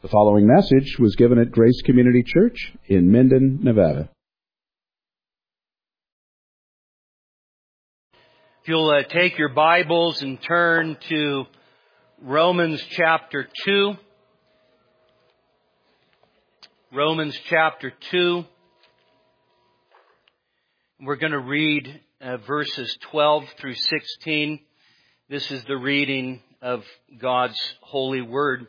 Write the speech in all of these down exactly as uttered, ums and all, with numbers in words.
The following message was given at Grace Community Church in Minden, Nevada. If you'll uh, take your Bibles and turn to Romans chapter two. Romans chapter two. We're going to read uh, verses twelve through sixteen. This is the reading of God's holy word.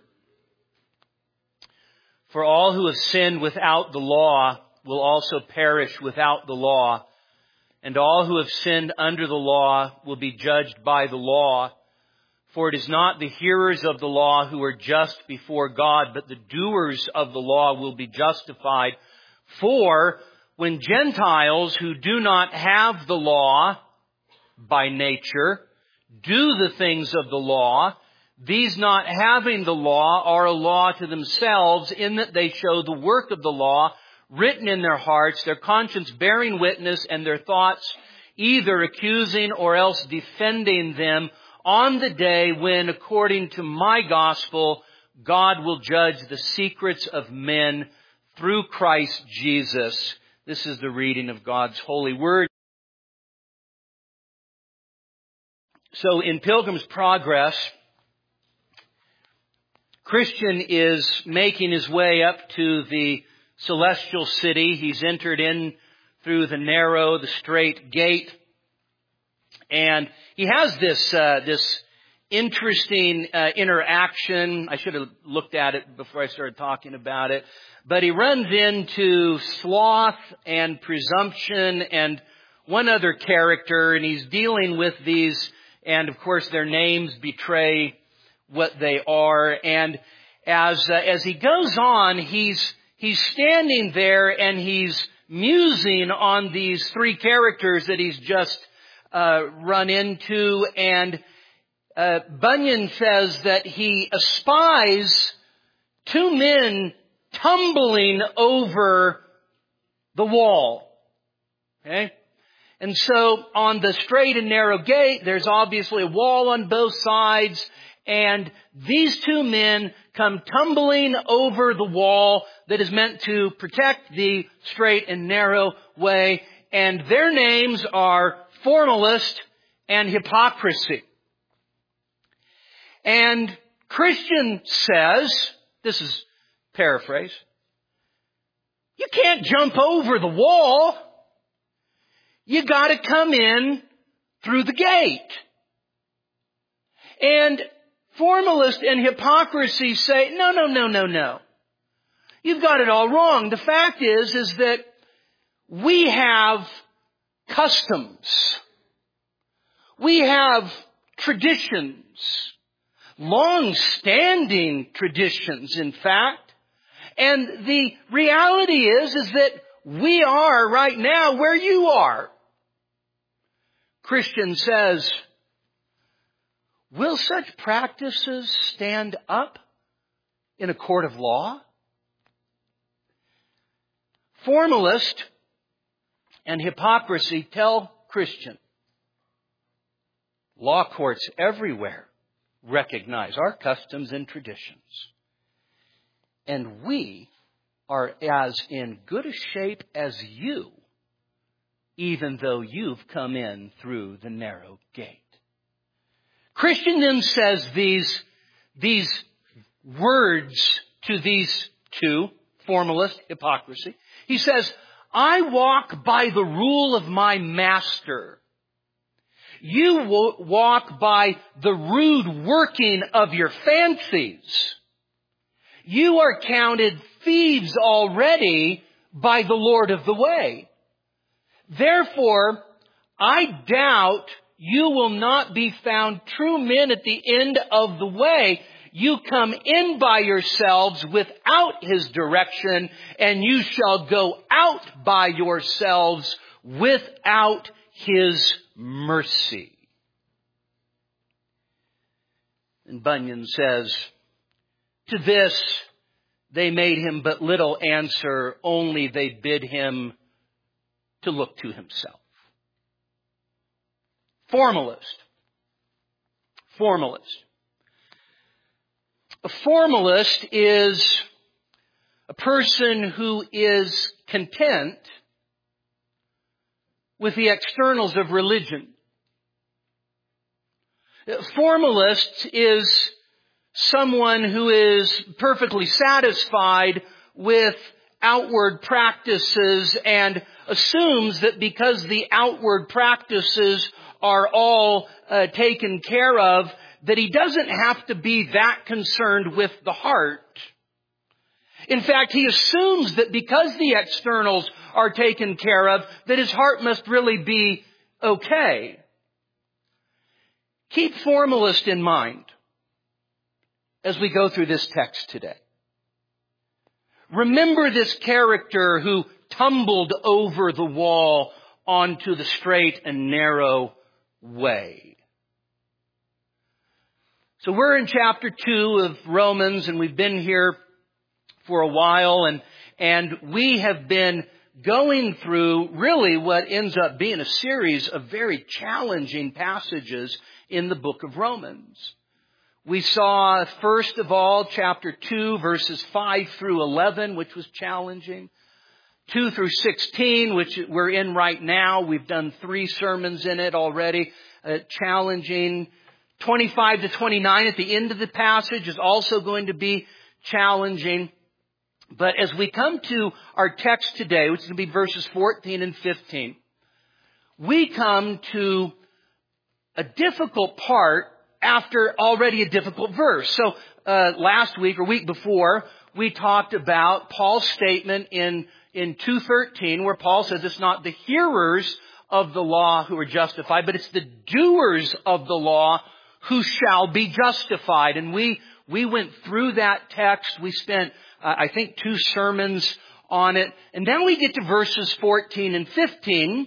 For all who have sinned without the law will also perish without the law, and all who have sinned under the law will be judged by the law. For it is not the hearers of the law who are just before God, but the doers of the law will be justified. For when Gentiles who do not have the law by nature do the things of the law, these not having the law are a law to themselves, in that they show the work of the law written in their hearts, their conscience bearing witness, and their thoughts either accusing or else defending them on the day when, according to my gospel, God will judge the secrets of men through Christ Jesus. This is the reading of God's holy word. So in Pilgrim's Progress, Christian is making his way up to the celestial city. He's entered in through the narrow, the straight gate. And he has this, uh, this interesting, uh, interaction. I should have looked at it before I started talking about it. But he runs into sloth and presumption and one other character, and he's dealing with these, and of course their names betray what they are. And as, uh, as he goes on, he's, he's standing there and he's musing on these three characters that he's just, uh, run into. And, uh, Bunyan says that he espies two men tumbling over the wall. Okay? And so on the straight and narrow gate, there's obviously a wall on both sides. And these two men come tumbling over the wall that is meant to protect the straight and narrow way. And their names are formalist and hypocrisy. And Christian says, this is paraphrase, you can't jump over the wall. You got to come in through the gate. And formalist and hypocrisy say, no, no, no, no, no. You've got it all wrong. The fact is, is that we have customs. We have traditions. Long-standing traditions, in fact. And the reality is, is that we are right now where you are. Christian says, will such practices stand up in a court of law? Formalist and hypocrisy tell Christian, law courts everywhere recognize our customs and traditions. And we are as in good a shape as you, even though you've come in through the narrow gate. Christian then says these, these words to these two, formalist, hypocrisy. He says, I walk by the rule of my master. You walk by the rude working of your fancies. You are counted thieves already by the Lord of the way. Therefore, I doubt you will not be found true men at the end of the way. You come in by yourselves without His direction, and you shall go out by yourselves without His mercy. And Bunyan says, to this they made him but little answer, only they bid him to look to himself. Formalist. Formalist. A formalist is a person who is content with the externals of religion. A formalist is someone who is perfectly satisfied with outward practices and assumes that because the outward practices are all uh, taken care of, that he doesn't have to be that concerned with the heart. In fact, he assumes that because the externals are taken care of, that his heart must really be okay. Keep formalist in mind as we go through this text today. Remember this character who tumbled over the wall onto the straight and narrow way. So we're in chapter two of Romans, and we've been here for a while, and and we have been going through really what ends up being a series of very challenging passages in the book of Romans. We saw, first of all, chapter two, verses five through eleven, which was challenging. two through sixteen, which we're in right now. We've done three sermons in it already. Uh, challenging. twenty-five to twenty-nine at the end of the passage is also going to be challenging. But as we come to our text today, which is going to be verses fourteen and fifteen, we come to a difficult part after already a difficult verse. So uh, last week or week before, we talked about Paul's statement in, in two thirteen, where Paul says it's not the hearers of the law who are justified, but it's the doers of the law who shall be justified. And we we went through that text. We spent, uh, I think, two sermons on it. And then we get to verses fourteen and fifteen,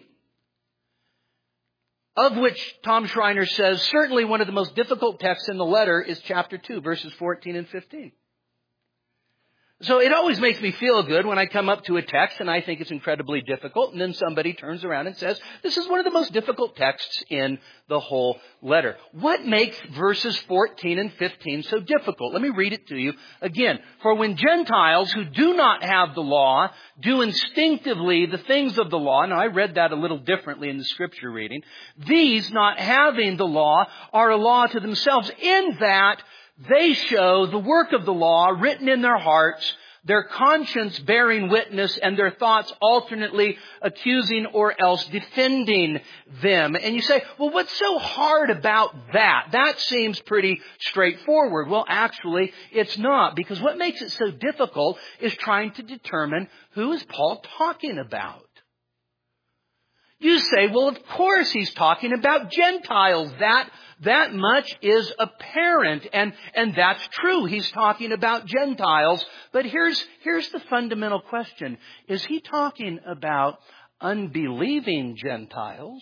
of which Tom Schreiner says certainly one of the most difficult texts in the letter is chapter two, verses fourteen and fifteen. So it always makes me feel good when I come up to a text and I think it's incredibly difficult, and then somebody turns around and says, this is one of the most difficult texts in the whole letter. What makes verses fourteen and fifteen so difficult? Let me read it to you again. For when Gentiles who do not have the law do instinctively the things of the law, and I read that a little differently in the scripture reading, these not having the law are a law to themselves, in that they show the work of the law written in their hearts, their conscience bearing witness, and their thoughts alternately accusing or else defending them. And you say, well, what's so hard about that? That seems pretty straightforward. Well, actually, it's not, because what makes it so difficult is trying to determine who is Paul talking about. You say, well, of course he's talking about Gentiles. That That much is apparent, and, and that's true. He's talking about Gentiles. But here's, here's the fundamental question. Is he talking about unbelieving Gentiles?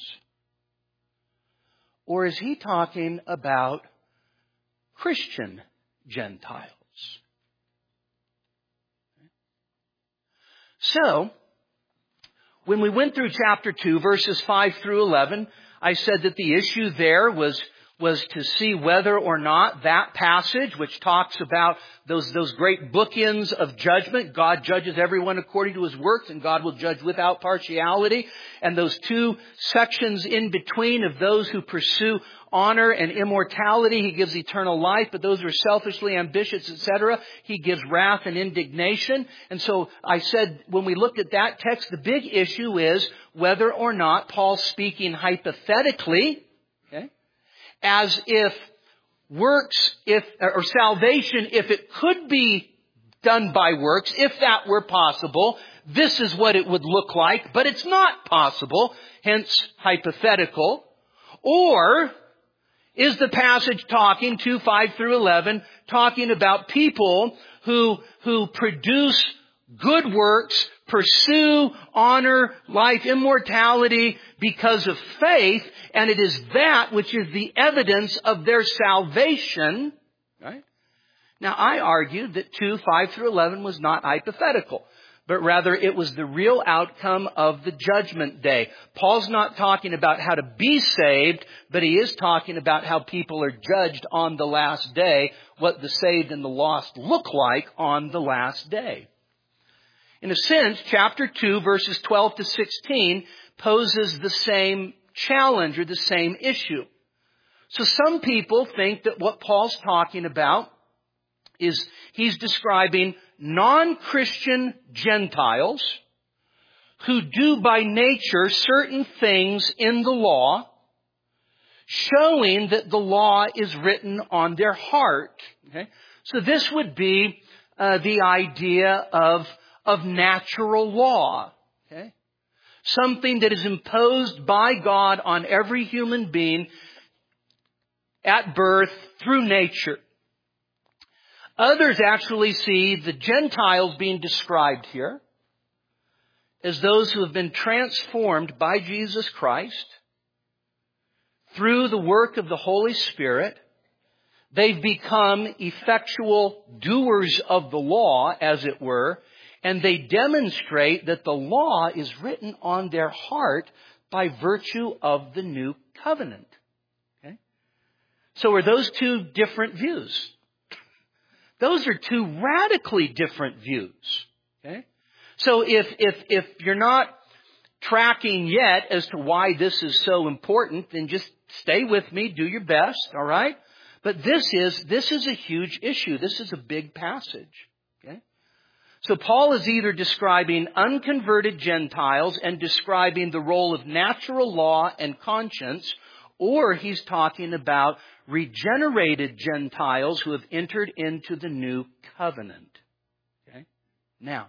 Or is he talking about Christian Gentiles? So, when we went through chapter two, verses five through eleven, I said that the issue there was was to see whether or not that passage, which talks about those, those great bookends of judgment, God judges everyone according to his works, and God will judge without partiality, and those two sections in between of those who pursue honor and immortality, he gives eternal life, but those who are selfishly ambitious, et cetera, he gives wrath and indignation. And so I said, when we looked at that text, the big issue is whether or not Paul's speaking hypothetically, okay, as if works, if or salvation, if it could be done by works, if that were possible, this is what it would look like, but it's not possible, hence hypothetical. Or is the passage talking, two, five through eleven, talking about people who, who produce good works, pursue honor, life, immortality because of faith, and it is that which is the evidence of their salvation, right? Now, I argued that two, five through eleven was not hypothetical. but rather it was the real outcome of the judgment day. Paul's not talking about how to be saved, but he is talking about how people are judged on the last day, what the saved and the lost look like on the last day. In a sense, chapter two, verses twelve to sixteen, poses the same challenge or the same issue. So some people think that what Paul's talking about is he's describing non-Christian Gentiles who do by nature certain things in the law, showing that the law is written on their heart. Okay? So this would be uh, the idea of, of natural law. Okay? Something that is imposed by God on every human being at birth through nature. Others actually see the Gentiles being described here as those who have been transformed by Jesus Christ through the work of the Holy Spirit. They've become effectual doers of the law, as it were, and they demonstrate that the law is written on their heart by virtue of the new covenant. Okay? So are those two different views? Those are two radically different views. Okay? So if, if, if you're not tracking yet as to why this is so important, then just stay with me, do your best, all right? But this is, this is a huge issue. This is a big passage. Okay? So Paul is either describing unconverted Gentiles and describing the role of natural law and conscience, or he's talking about regenerated Gentiles who have entered into the new covenant. Okay? Now,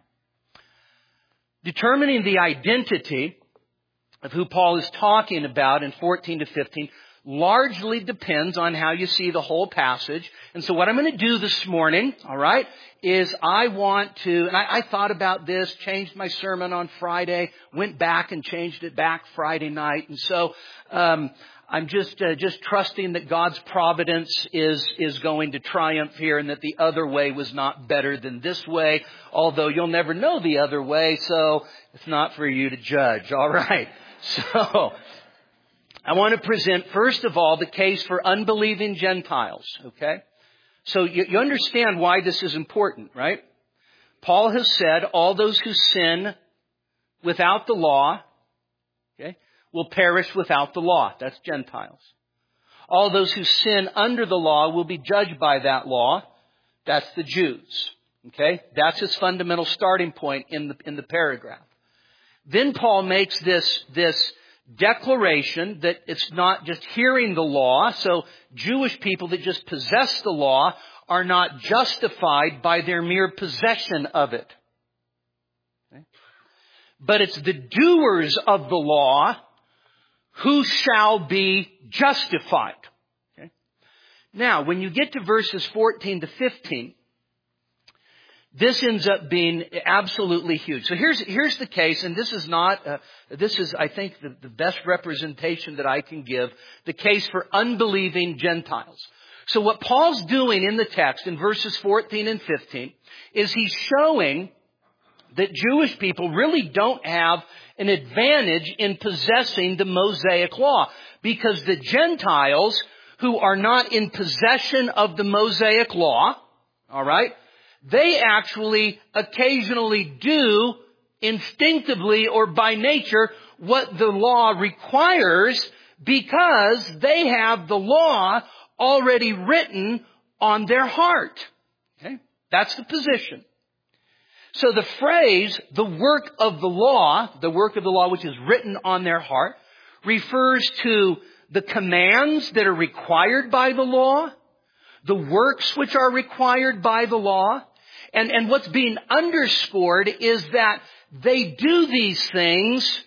determining the identity of who Paul is talking about in fourteen to fifteen largely depends on how you see the whole passage. And so what I'm going to do this morning, all right, is I want to, and I, I thought about this, changed my sermon on Friday, went back and changed it back Friday night. And so um I'm just uh, just trusting that God's providence is is going to triumph here, and that the other way was not better than this way, although you'll never know the other way, so it's not for you to judge. All right. So I want to present, first of all, the case for unbelieving Gentiles. Okay? So you, you understand why this is important, right? Paul has said all those who sin without the law, okay, will perish without the law. That's Gentiles. All those who sin under the law will be judged by that law. That's the Jews. Okay? That's his fundamental starting point in the, in the paragraph. Then Paul makes this, this declaration that it's not just hearing the law. So Jewish people that just possess the law are not justified by their mere possession of it. Okay? But it's the doers of the law who shall be justified. Okay? Now, when you get to verses fourteen to fifteen, this ends up being absolutely huge. So here's here's the case, and this is not, uh, this is, I think, the, the best representation that I can give, the case for unbelieving Gentiles. So what Paul's doing in the text in verses fourteen and fifteen is he's showing that Jewish people really don't have an advantage in possessing the Mosaic law, because the Gentiles who are not in possession of the Mosaic law, all right, they actually occasionally do instinctively or by nature what the law requires, because they have the law already written on their heart. Okay? That's the position. So the phrase, the work of the law, the work of the law which is written on their heart, refers to the commands that are required by the law, the works which are required by the law, and, and what's being underscored is that they do these things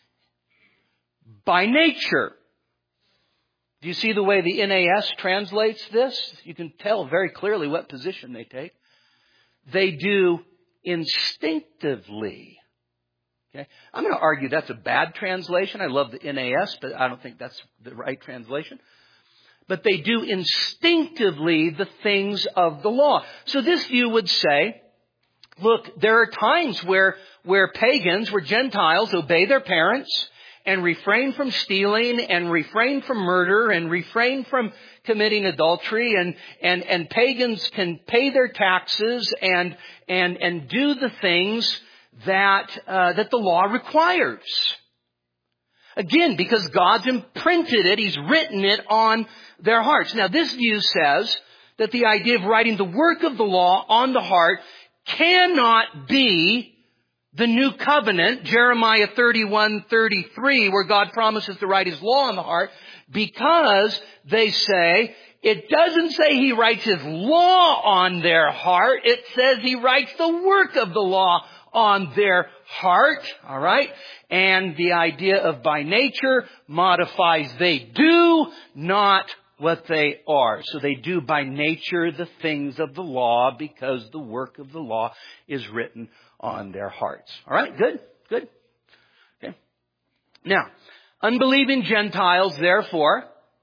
by nature. Do you see the way the N A S translates this? You can tell very clearly what position they take. They do instinctively. Okay? I'm going to argue that's a bad translation. I love the N A S, but I don't think that's the right translation. But they do instinctively the things of the law. So this view would say look, there are times where, where pagans, where Gentiles obey their parents and refrain from stealing and refrain from murder and refrain from committing adultery, and, and, and pagans can pay their taxes and, and, and do the things that, uh, that the law requires. Again, because God's imprinted it, He's written it on their hearts. Now, this view says that the idea of writing the work of the law on the heart cannot be the new covenant, Jeremiah thirty-one thirty-three, where God promises to write His law on the heart, because they say, it doesn't say He writes His law on their heart. It says He writes the work of the law on their heart. All right? And the idea of by nature modifies they do, not what they are. So they do by nature the things of the law because the work of the law is written on their hearts. All right? Good? Good? Okay. Now, unbelieving Gentiles, therefore,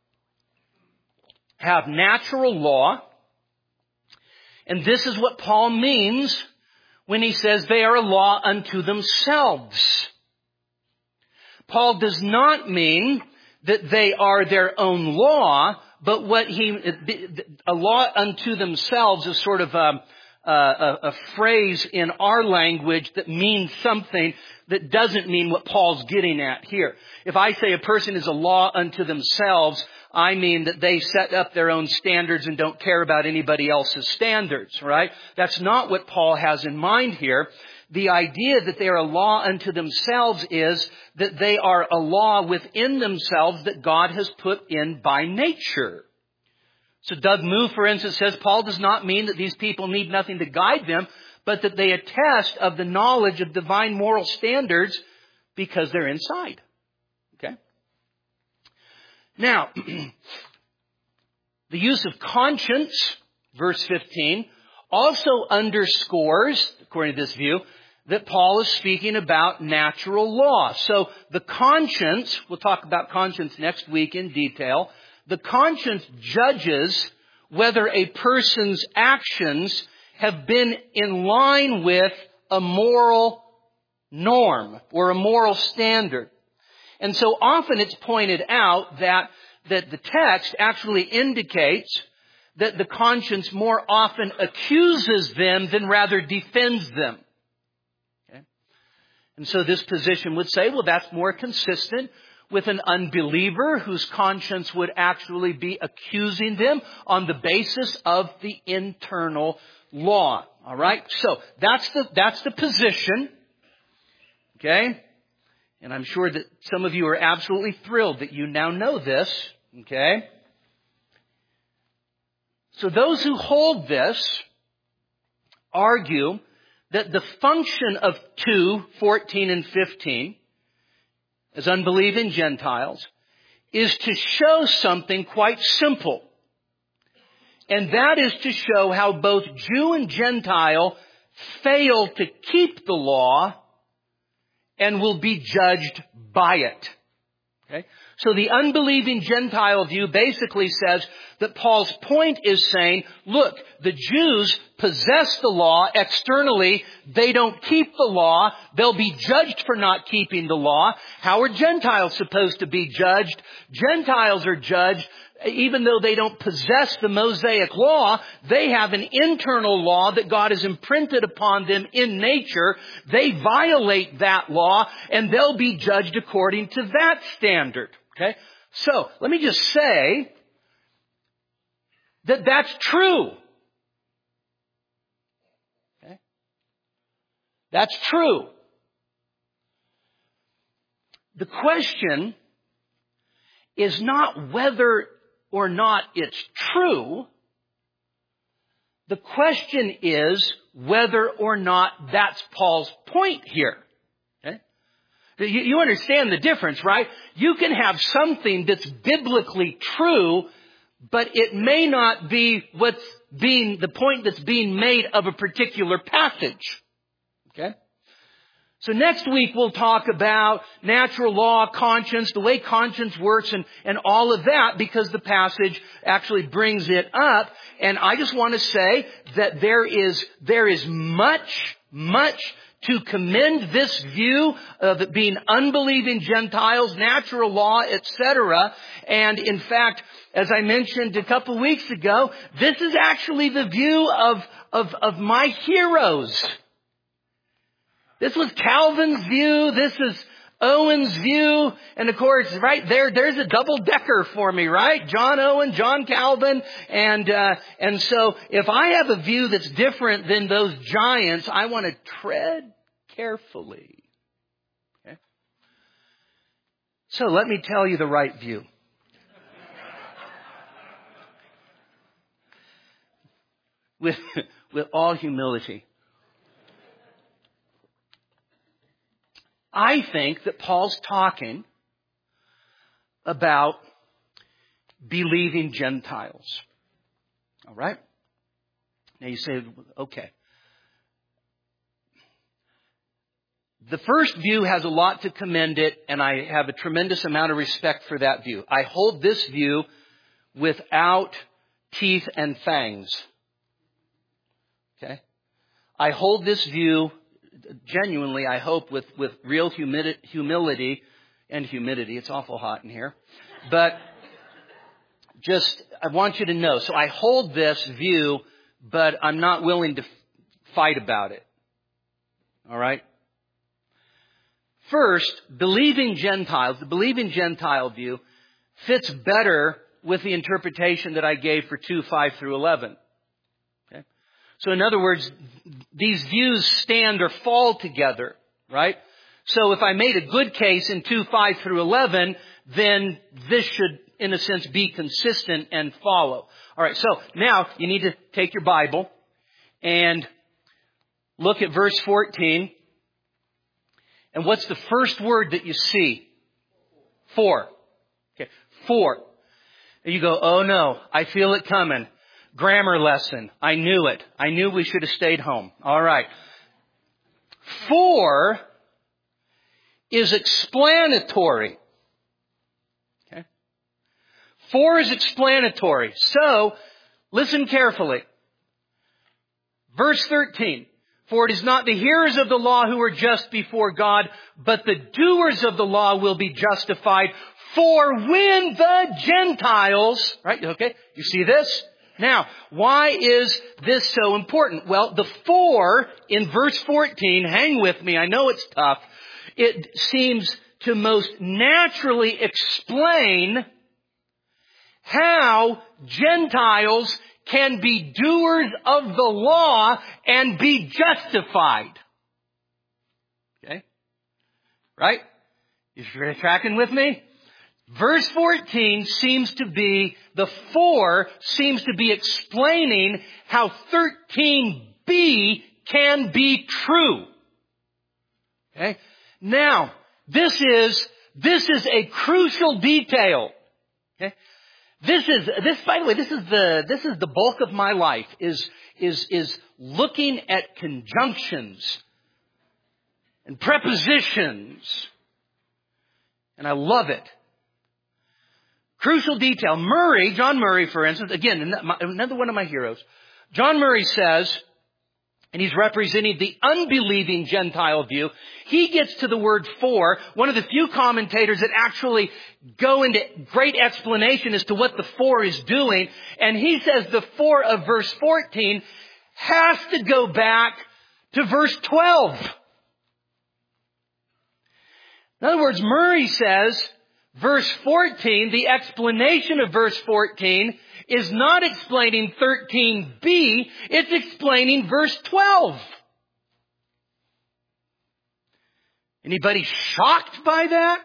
have natural law. And this is what Paul means when he says they are a law unto themselves. Paul does not mean that they are their own law, but what he, a law unto themselves is sort of a, a, a phrase in our language that means something that doesn't mean what Paul's getting at here. If I say a person is a law unto themselves, I mean that they set up their own standards and don't care about anybody else's standards, right? That's not what Paul has in mind here. The idea that they are a law unto themselves is that they are a law within themselves that God has put in by nature. So Doug Moo, for instance, says Paul does not mean that these people need nothing to guide them, but that they attest of the knowledge of divine moral standards because they're inside. Okay? Now, the use of conscience, verse fifteen, also underscores, according to this view, that Paul is speaking about natural law. So the conscience, we'll talk about conscience next week in detail, the conscience judges whether a person's actions have been in line with a moral norm or a moral standard. And so often it's pointed out that, that the text actually indicates that the conscience more often accuses them than rather defends them. Okay? And so this position would say, well, that's more consistent with an unbeliever whose conscience would actually be accusing them on the basis of the internal law. All right? So that's the, that's the position. Okay? And I'm sure that some of you are absolutely thrilled that you now know this. Okay? So those who hold this argue that the function of two, fourteen and fifteen, as unbelieving Gentiles, is to show something quite simple. And that is to show how both Jew and Gentile fail to keep the law and will be judged by it. Okay? So the unbelieving Gentile view basically says that Paul's point is saying, look, the Jews possess the law externally. They don't keep the law. They'll be judged for not keeping the law. How are Gentiles supposed to be judged? Gentiles are judged even though they don't possess the Mosaic law. They have an internal law that God has imprinted upon them in nature. They violate that law, and they'll be judged according to that standard. Okay? So, let me just say that that's true. Okay? That's true. The question is not whether or not it's true. The question is whether or not that's Paul's point here. Okay? You, you understand the difference, right? You can have something that's biblically true, but it may not be what's being, the point that's being made of a particular passage. Okay? So next week we'll talk about natural law, conscience, the way conscience works, and, and all of that, because the passage actually brings it up. And I just want to say that there is, there is much much to commend this view of it being unbelieving Gentiles, natural law, et cetera. And in fact, as I mentioned a couple weeks ago, this is actually the view of, of, of my heroes. This was Calvin's view. This is Owen's view. And of course, right there, there's a double decker for me, right? John Owen, John Calvin. And, uh, and so if I have a view that's different than those giants, I want to tread carefully. Okay? So let me tell you the right view. With, with all humility. I think that Paul's talking about believing Gentiles. All right? Now you say, okay. The first view has a lot to commend it, and I have a tremendous amount of respect for that view. I hold this view without teeth and fangs. Okay? I hold this view genuinely, I hope, with, with real humidi- humility and humidity. It's awful hot in here. But just, I want you to know. So I hold this view, but I'm not willing to f- fight about it. All right? First, believing Gentiles, the believing Gentile view fits better with the interpretation that I gave for two, five through eleven. Okay? So in other words, these views stand or fall together, right? So if I made a good case in two, five through eleven, then this should, in a sense, be consistent and follow. All right, so now you need to take your Bible and look at verse fourteen. And what's the first word that you see? For. Okay, for. And you go, oh no, I feel it coming. Grammar lesson. I knew it. I knew we should have stayed home. All right. For is explanatory. Okay. For is explanatory. So, listen carefully. Verse thirteen. For it is not the hearers of the law who are just before God, but the doers of the law will be justified. For when the Gentiles, right? Okay. You see this? Now, why is this so important? Well, the for in verse fourteen, hang with me, I know it's tough. It seems to most naturally explain how Gentiles can be doers of the law and be justified. Okay? Right? You're tracking with me? Verse fourteen seems to be, the for seems to be explaining how thirteen b can be true. Okay? Now, this is, this is a crucial detail. Okay? This is, this, by the way, this is the, this is the bulk of my life, is, is, is looking at conjunctions and prepositions. And I love it. Crucial detail. Murray, John Murray, for instance, again, another one of my heroes. John Murray says, and he's representing the unbelieving Gentile view, he gets to the word for, one of the few commentators that actually go into great explanation as to what the for is doing. And he says the for of verse fourteen has to go back to verse twelve. In other words, Murray says, verse fourteen, the explanation of verse fourteen is not explaining thirteen b, it's explaining verse twelve. Anybody shocked by that?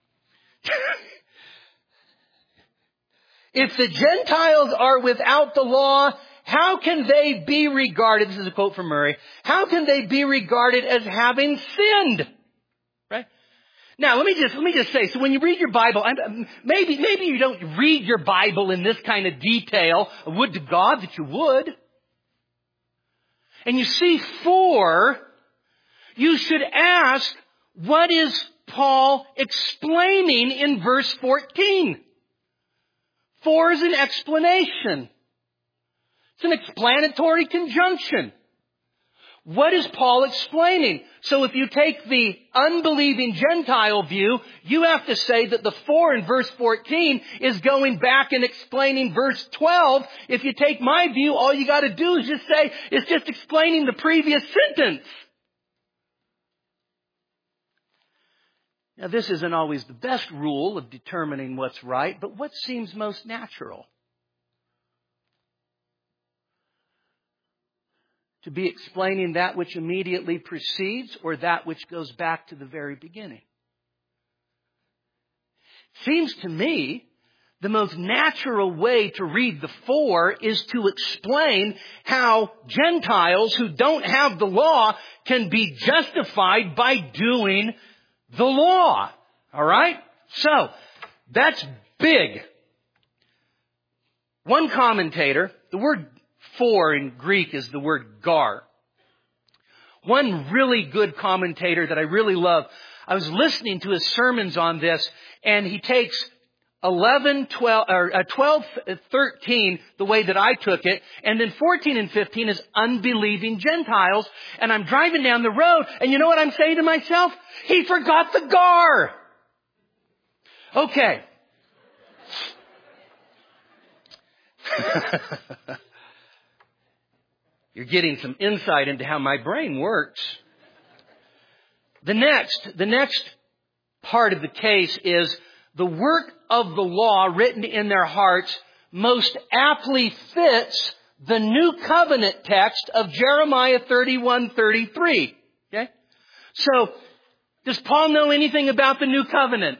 If the Gentiles are without the law, how can they be regarded, this is a quote from Murray, how can they be regarded as having sinned? Right? Now, let me just, let me just say, so when you read your Bible, maybe, maybe you don't read your Bible in this kind of detail. I would to God that you would. And you see for, you should ask, what is Paul explaining in verse fourteen? For is an explanation. It's an explanatory conjunction. What is Paul explaining? So if you take the unbelieving Gentile view, you have to say that the for in verse fourteen is going back and explaining verse twelve. If you take my view, all you got to do is just say, it's just explaining the previous sentence. Now this isn't always the best rule of determining what's right, but what seems most natural? To be explaining that which immediately precedes or that which goes back to the very beginning? Seems to me the most natural way to read the for is to explain how Gentiles who don't have the law can be justified by doing the law. All right? So, that's big. One commentator, the word for in Greek is the word gar. One really good commentator that I really love, I was listening to his sermons on this, and he takes eleven, twelve, or uh, twelve, thirteen, the way that I took it, and then fourteen and fifteen is unbelieving Gentiles, and I'm driving down the road, and you know what I'm saying to myself? He forgot the gar! Okay. You're getting some insight into how my brain works. The next, the next part of the case is the work of the law written in their hearts most aptly fits the new covenant text of Jeremiah thirty-one thirty-three. Okay? So, does Paul know anything about the new covenant?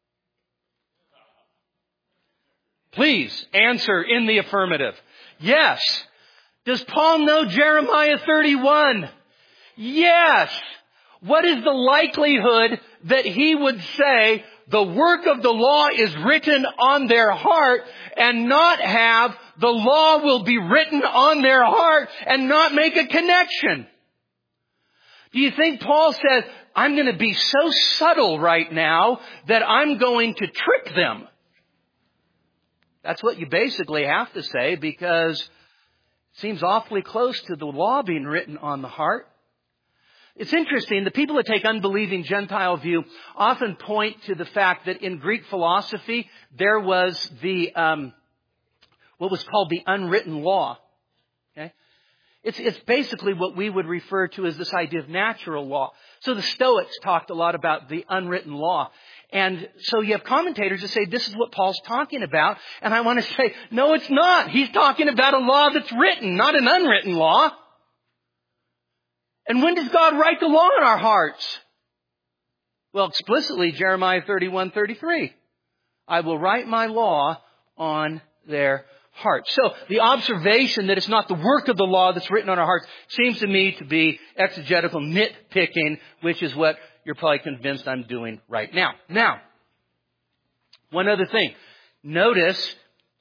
Please answer in the affirmative. Yes. Does Paul know Jeremiah thirty-one? Yes. What is the likelihood that he would say the work of the law is written on their heart and not have the law will be written on their heart and not make a connection? Do you think Paul says, I'm going to be so subtle right now that I'm going to trick them? That's what you basically have to say, because it seems awfully close to the law being written on the heart. It's interesting, the people that take unbelieving Gentile view often point to the fact that in Greek philosophy, there was the, um, what was called the unwritten law. Okay? It's, it's basically what we would refer to as this idea of natural law. So the Stoics talked a lot about the unwritten law. And so you have commentators that say this is what Paul's talking about. And I want to say, no, it's not. He's talking about a law that's written, not an unwritten law. And when does God write the law in our hearts? Well, explicitly, Jeremiah thirty-one thirty-three. I will write my law on their hearts. So the observation that it's not the work of the law that's written on our hearts seems to me to be exegetical nitpicking, which is what you're probably convinced I'm doing right now. Now, one other thing. Notice,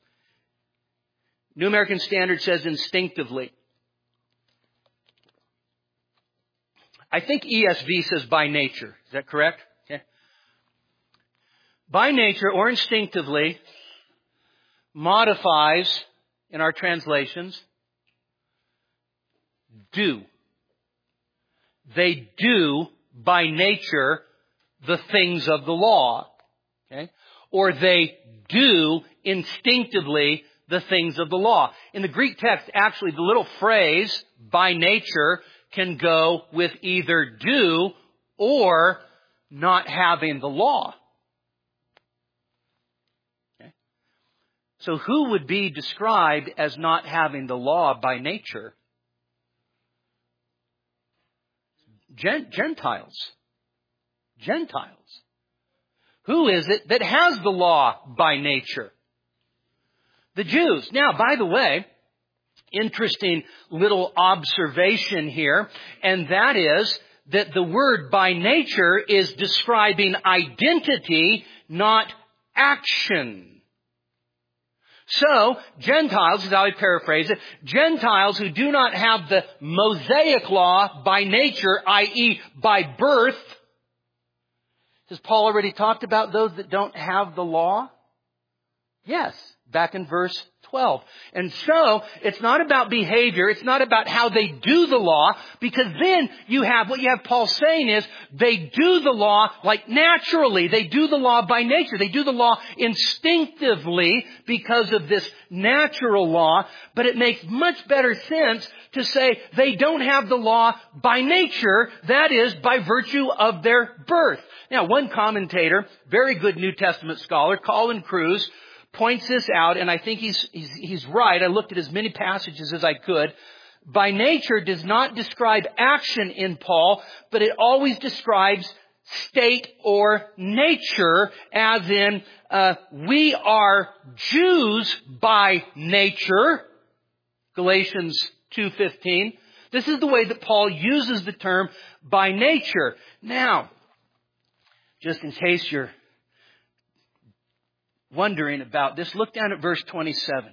New American Standard says instinctively. I think E S V says by nature. Is that correct? Okay. By nature or instinctively modifies, in our translations, do. They do by nature the things of the law. Okay? Or they do instinctively the things of the law. In the Greek text, actually, the little phrase, by nature, can go with either do or not having the law. Okay? So who would be described as not having the law by nature? Gentiles. Gentiles. Who is it that has the law by nature? The Jews. Now, by the way, interesting little observation here, and that is that the word by nature is describing identity, not action. So, Gentiles, as I would paraphrase it, Gentiles who do not have the Mosaic law by nature, that is by birth. Has Paul already talked about those that don't have the law? Yes, back in verse twelve. And so, it's not about behavior. It's not about how they do the law. Because then you have, what you have Paul saying is, they do the law like naturally. They do the law by nature. They do the law instinctively because of this natural law. But it makes much better sense to say they don't have the law by nature. That is, by virtue of their birth. Now, one commentator, very good New Testament scholar, Colin Cruz, points this out, and I think he's, he's, he's right. I looked at as many passages as I could. By nature does not describe action in Paul, but it always describes state or nature, as in, uh, we are Jews by nature. Galatians two fifteen. This is the way that Paul uses the term by nature. Now, just in case you're wondering about this, look down at verse twenty-seven.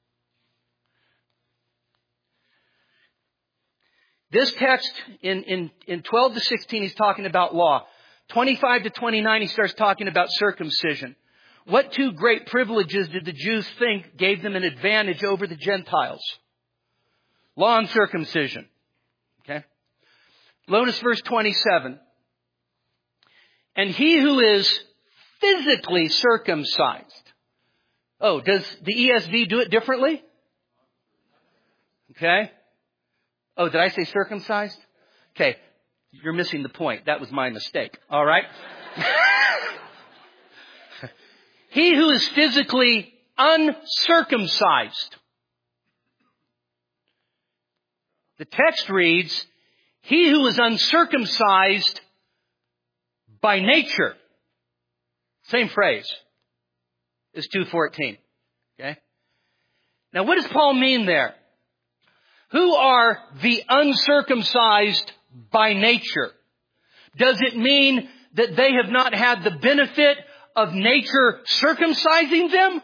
This text in, in, in twelve to sixteen, he's talking about law. twenty-five to twenty-nine, he starts talking about circumcision. What two great privileges did the Jews think gave them an advantage over the Gentiles? Law and circumcision. Okay? Notice verse twenty-seven. And he who is physically circumcised. Oh, does the E S V do it differently? Okay. Oh, did I say circumcised? Okay. You're missing the point. That was my mistake. All right. He who is physically uncircumcised. The text reads, he who is uncircumcised by nature. Same phrase as two fourteen. Okay? Now what does Paul mean there? Who are the uncircumcised by nature? Does it mean that they have not had the benefit of nature circumcising them?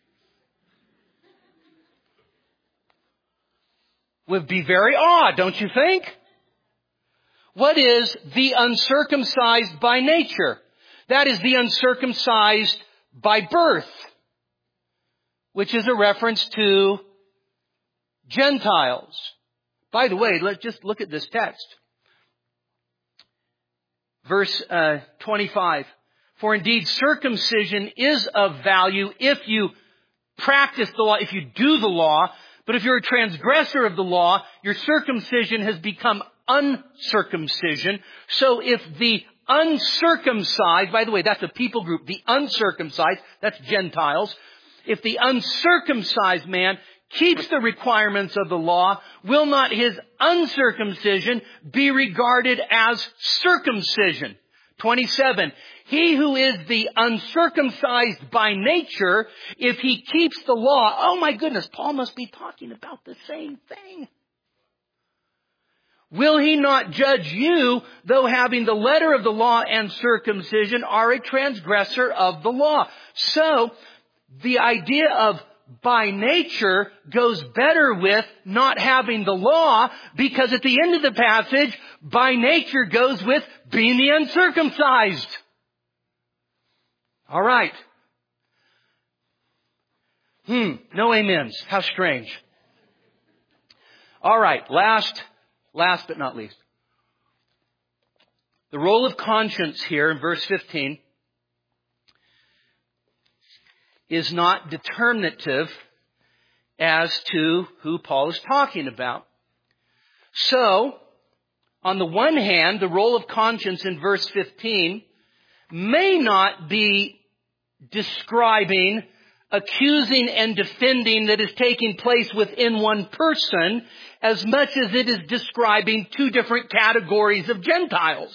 Would be very odd, don't you think? What is the uncircumcised by nature? That is the uncircumcised by birth, which is a reference to Gentiles. By the way, let's just look at this text. Verse uh, twenty-five. For indeed circumcision is of value if you practice the law, if you do the law. But if you're a transgressor of the law, your circumcision has become uncircumcision. So if the uncircumcised, by the way, that's a people group, the uncircumcised, that's Gentiles. If the uncircumcised man keeps the requirements of the law, will not his uncircumcision be regarded as circumcision? twenty-seven. He who is the uncircumcised by nature, if he keeps the law, oh my goodness, Paul must be talking about the same thing. Will he not judge you, though having the letter of the law and circumcision are a transgressor of the law? So, the idea of by nature goes better with not having the law, because at the end of the passage, by nature goes with being the uncircumcised. All right. Hmm, no amens. How strange. All right, last, last but not least. The role of conscience here in verse fifteen is not determinative as to who Paul is talking about. So, on the one hand, the role of conscience in verse fifteen may not be describing accusing and defending that is taking place within one person as much as it is describing two different categories of Gentiles.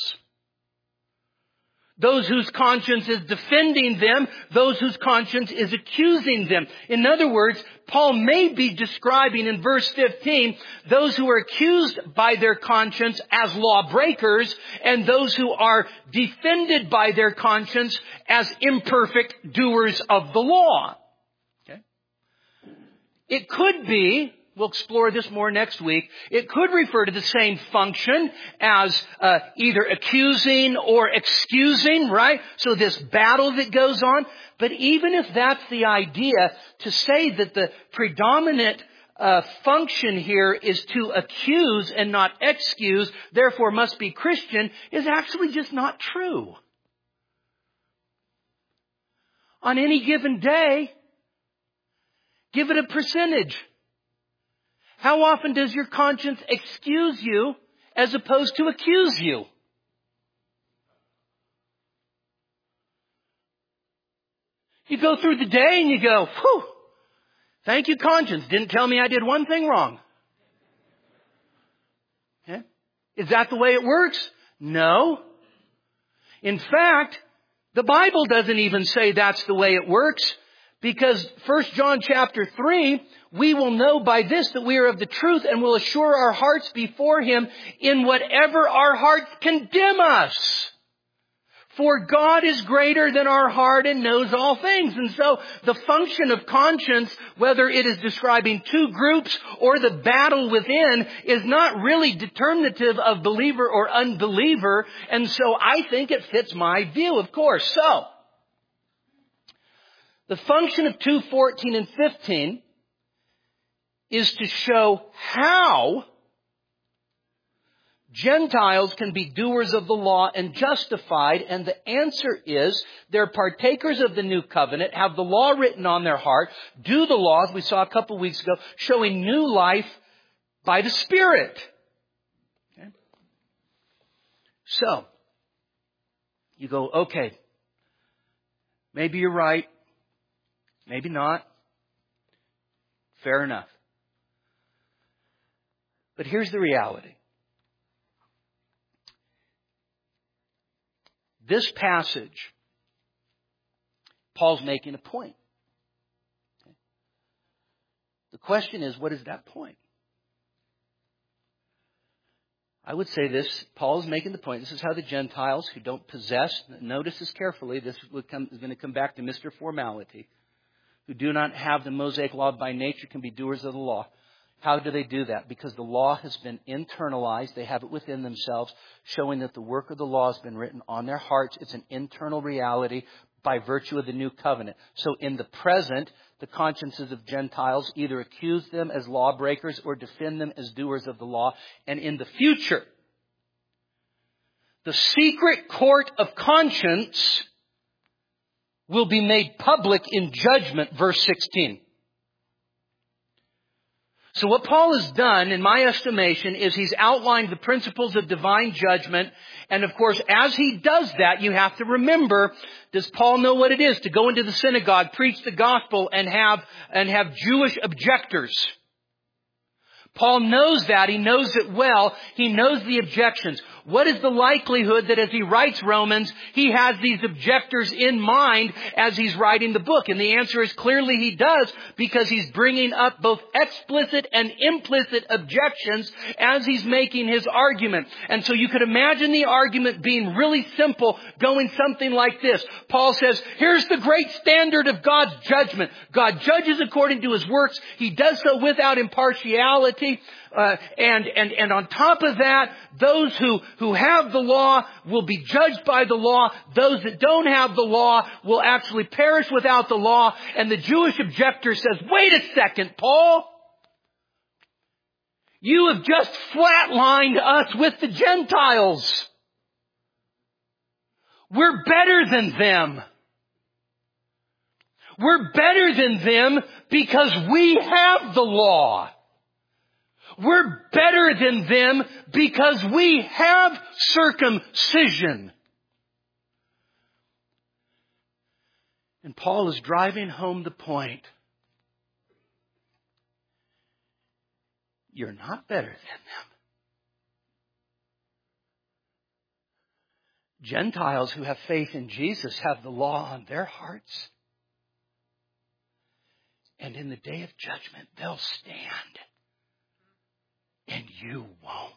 Those whose conscience is defending them, those whose conscience is accusing them. In other words, Paul may be describing in verse fifteen those who are accused by their conscience as lawbreakers and those who are defended by their conscience as imperfect doers of the law. Okay? It could be we'll explore this more next week, it could refer to the same function as uh, either accusing or excusing, right? So this battle that goes on. But even if that's the idea, to say that the predominant uh, function here is to accuse and not excuse, therefore must be Christian, is actually just not true. On any given day, give it a percentage. How often does your conscience excuse you as opposed to accuse you? You go through the day and you go, whew, thank you, conscience. Didn't tell me I did one thing wrong. Okay? Is that the way it works? No. In fact, the Bible doesn't even say that's the way it works. Because First John chapter three, we will know by this that we are of the truth and will assure our hearts before Him in whatever our hearts condemn us. For God is greater than our heart and knows all things. And so the function of conscience, whether it is describing two groups or the battle within, is not really determinative of believer or unbeliever. And so I think it fits my view, of course. So, the function of two fourteen and fifteen is to show how Gentiles can be doers of the law and justified. And the answer is they're partakers of the new covenant, have the law written on their heart, do the laws we saw a couple weeks ago, showing new life by the Spirit. Okay? So, you go, okay, maybe you're right. Maybe not. Fair enough. But here's the reality. This passage, Paul's making a point. The question is, what is that point? I would say this, Paul is making the point. This is how the Gentiles who don't possess, notice this carefully, this is going to come back to Mister Formality, who do not have the Mosaic law by nature can be doers of the law. How do they do that? Because the law has been internalized. They have it within themselves, showing that the work of the law has been written on their hearts. It's an internal reality by virtue of the new covenant. So in the present, the consciences of Gentiles either accuse them as lawbreakers or defend them as doers of the law. And in the future, the secret court of conscience will be made public in judgment, verse sixteen. So what Paul has done, in my estimation, is he's outlined the principles of divine judgment. And of course, as he does that, you have to remember, does Paul know what it is to go into the synagogue, preach the gospel, and have, and have Jewish objectors? Paul knows that. He knows it well. He knows the objections. What is the likelihood that as he writes Romans, he has these objectors in mind as he's writing the book? And the answer is clearly he does, because he's bringing up both explicit and implicit objections as he's making his argument. And so you could imagine the argument being really simple, going something like this. Paul says, here's the great standard of God's judgment. God judges according to His works. He does so without impartiality. Uh, and, and, and on top of that, those who, who have the law will be judged by the law. Those that don't have the law will actually perish without the law. And the Jewish objector says, wait a second, Paul. You have just flatlined us with the Gentiles. We're better than them. We're better than them because we have the law. We're better than them because we have circumcision. And Paul is driving home the point. You're not better than them. Gentiles who have faith in Jesus have the law on their hearts. And in the day of judgment, they'll stand. And you won't.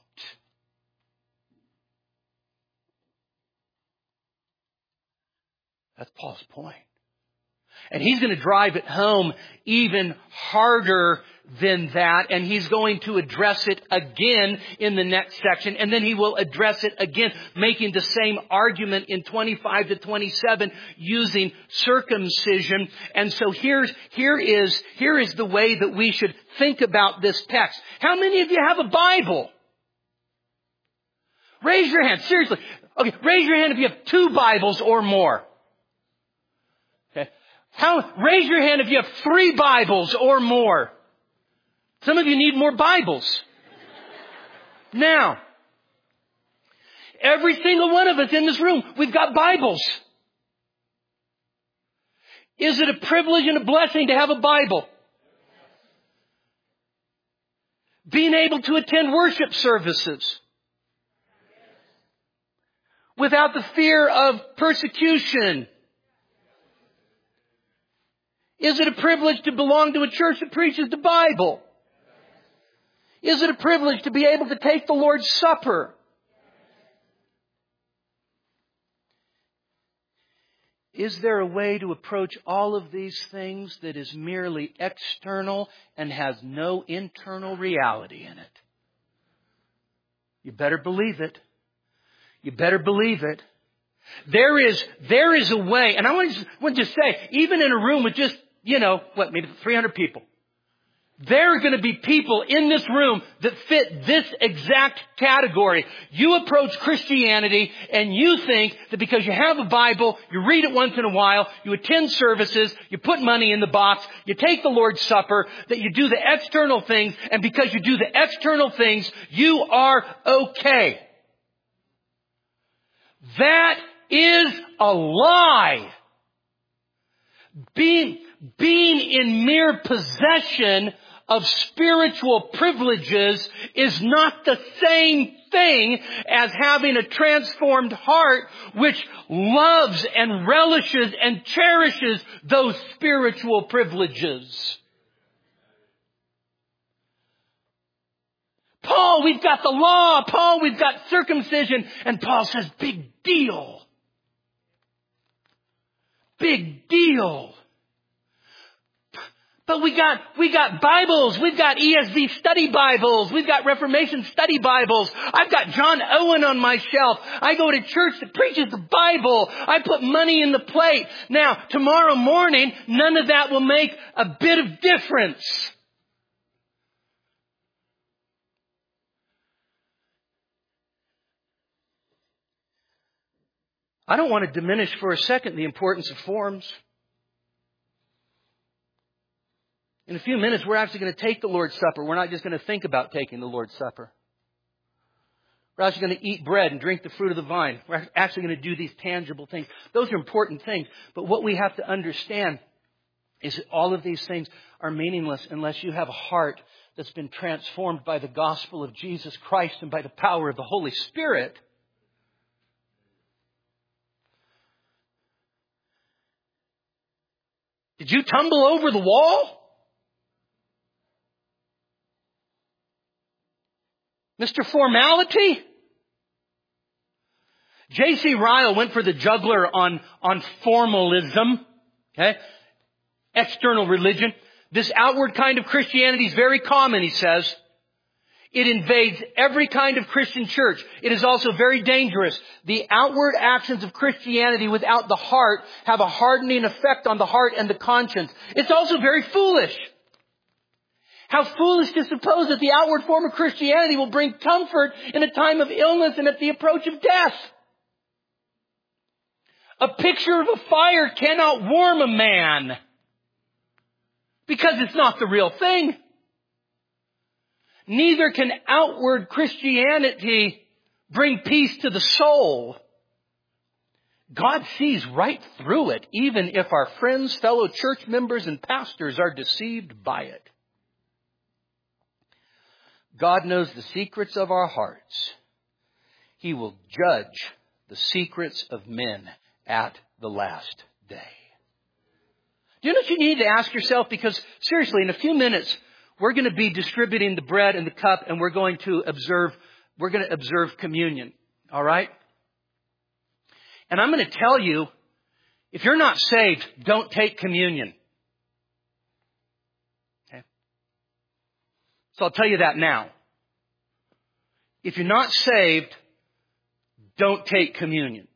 That's Paul's point. And he's going to drive it home even harder than that. And he's going to address it again in the next section. And then he will address it again, making the same argument in twenty-five to twenty-seven using circumcision. And so here's, here is, here is the way that we should think about this text. How many of you have a Bible? Raise your hand. Seriously. Okay. Raise your hand if you have two Bibles or more. Okay. How, raise your hand if you have three Bibles or more. Some of you need more Bibles. Now, every single one of us in this room, we've got Bibles. Is it a privilege and a blessing to have a Bible? Being able to attend worship services without the fear of persecution. Is it a privilege to belong to a church that preaches the Bible? Is it a privilege to be able to take the Lord's Supper? Is there a way to approach all of these things that is merely external and has no internal reality in it? You better believe it. You better believe it. There is, there is a way, and I want to just, want to just say, even in a room with just, you know, what, maybe three hundred people, there are going to be people in this room that fit this exact category. You approach Christianity and you think that because you have a Bible, you read it once in a while, you attend services, you put money in the box, you take the Lord's Supper, that you do the external things, and because you do the external things, you are okay. That is a lie. Being, being in mere possession of spiritual privileges is not the same thing as having a transformed heart which loves and relishes and cherishes those spiritual privileges. Paul, we've got the law. Paul, we've got circumcision. And Paul says, big deal. Big deal. But we got, we got Bibles. We've got E S V study Bibles. We've got Reformation study Bibles. I've got John Owen on my shelf. I go to church that preaches the Bible. I put money in the plate. Now, tomorrow morning, none of that will make a bit of difference. I don't want to diminish for a second the importance of forms. In a few minutes, we're actually going to take the Lord's Supper. We're not just going to think about taking the Lord's Supper. We're actually going to eat bread and drink the fruit of the vine. We're actually going to do these tangible things. Those are important things. But what we have to understand is that all of these things are meaningless unless you have a heart that's been transformed by the gospel of Jesus Christ and by the power of the Holy Spirit. Did you tumble over the wall? Mister Formality? J C Ryle went for the jugular on, on formalism. Okay? External religion. This outward kind of Christianity is very common, he says. It invades every kind of Christian church. It is also very dangerous. The outward actions of Christianity without the heart have a hardening effect on the heart and the conscience. It's also very foolish. How foolish to suppose that the outward form of Christianity will bring comfort in a time of illness and at the approach of death. A picture of a fire cannot warm a man because it's not the real thing. Neither can outward Christianity bring peace to the soul. God sees right through it, even if our friends, fellow church members, and pastors are deceived by it. God knows the secrets of our hearts. He will judge the secrets of men at the last day. Do you know what you need to ask yourself? Because seriously, in a few minutes, we're going to be distributing the bread and the cup, and we're going to observe, we're going to observe communion. All right? And I'm going to tell you, If you're not saved, don't take communion. Okay? So I'll tell you that now. If you're not saved, don't take communion.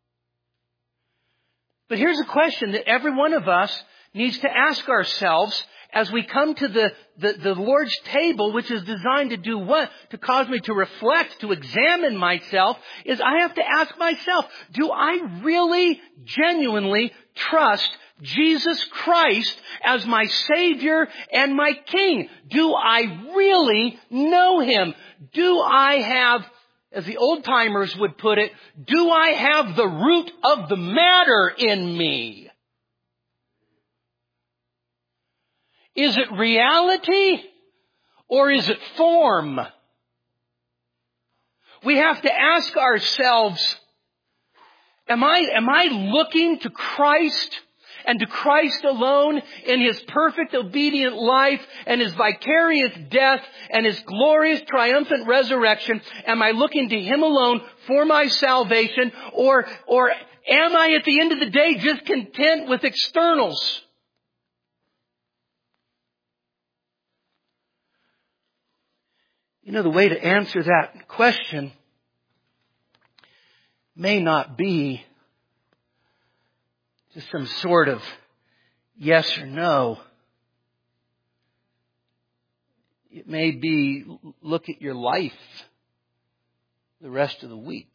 But here's a question that every one of us needs to ask ourselves as we come to the, the, the Lord's table, which is designed to do what? To cause me to reflect, to examine myself, is I have to ask myself, do I really, genuinely trust Jesus Christ as my Savior and my King? Do I really know Him? Do I have, as the old-timers would put it, do I have the root of the matter in me? Is it reality or is it form? We have to ask ourselves, am I, am I looking to Christ and to Christ alone in His perfect obedient life and His vicarious death and His glorious triumphant resurrection? Am I looking to Him alone for my salvation, or, or am I at the end of the day just content with externals? You know, the way to answer that question may not be just some sort of yes or no. It may be look at your life the rest of the week.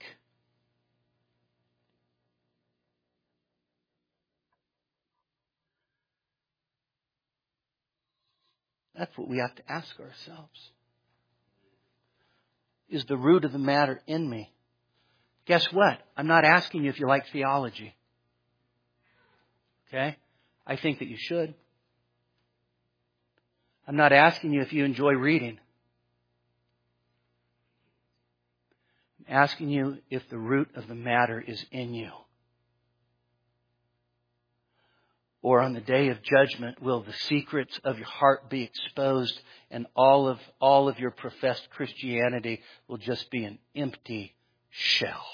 That's what we have to ask ourselves. Is the root of the matter in me? Guess what? I'm not asking you if you like theology. Okay? I think that you should. I'm not asking you if you enjoy reading. I'm asking you if the root of the matter is in you. Or on the day of judgment, will the secrets of your heart be exposed, and all of all of your professed Christianity will just be an empty shell,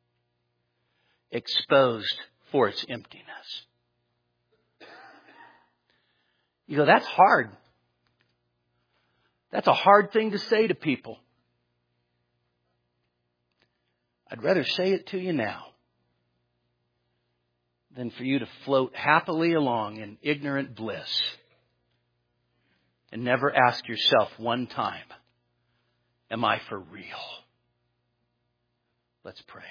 exposed for its emptiness? You go, that's hard. That's a hard thing to say to people. I'd rather say it to you now than for you to float happily along in ignorant bliss and never ask yourself one time, am I for real? Let's pray.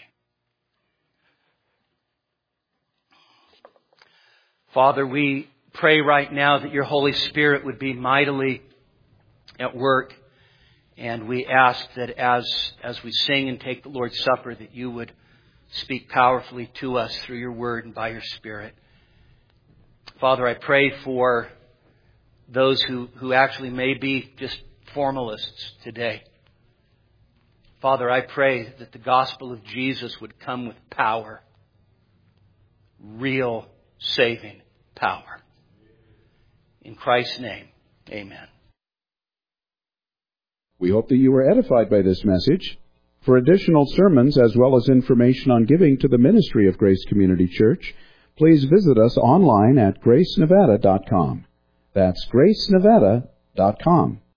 Father, we pray right now that your Holy Spirit would be mightily at work. And we ask that as, as we sing and take the Lord's Supper, that you would speak powerfully to us through your word and by your Spirit. Father, I pray for those who, who actually may be just formalists today. Father, I pray that the gospel of Jesus would come with power, real saving power. In Christ's name, amen. We hope that you were edified by this message. For additional sermons as well as information on giving to the ministry of Grace Community Church, please visit us online at grace nevada dot com. That's grace nevada dot com.